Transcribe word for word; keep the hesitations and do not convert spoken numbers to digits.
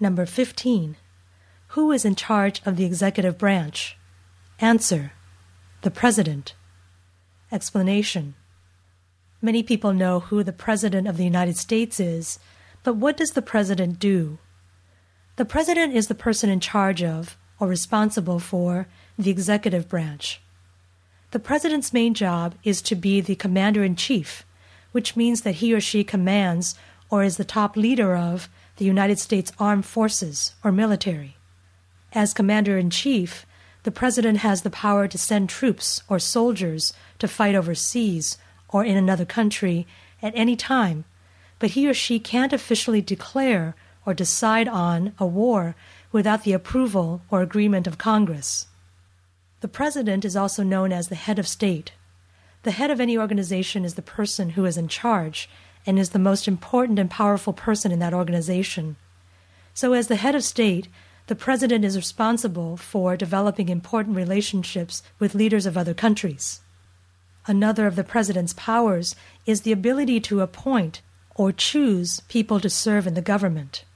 Number fifteen. Who is in charge of the executive branch? Answer: the President. Explanation. Many people know who the President of the United States is, but what does the President do? The President is the person in charge of, or responsible for, the executive branch. The President's main job is to be the Commander-in-Chief, which means that he or she commands or is the top leader of the United States Armed Forces or military. As Commander-in-Chief, the President has the power to send troops or soldiers to fight overseas or in another country at any time, but he or she can't officially declare or decide on a war without the approval or agreement of Congress. The President is also known as the head of state. The head of any organization is the person who is in charge and is the most important and powerful person in that organization. So as the head of state, the President is responsible for developing important relationships with leaders of other countries. Another of the President's powers is the ability to appoint or choose people to serve in the government.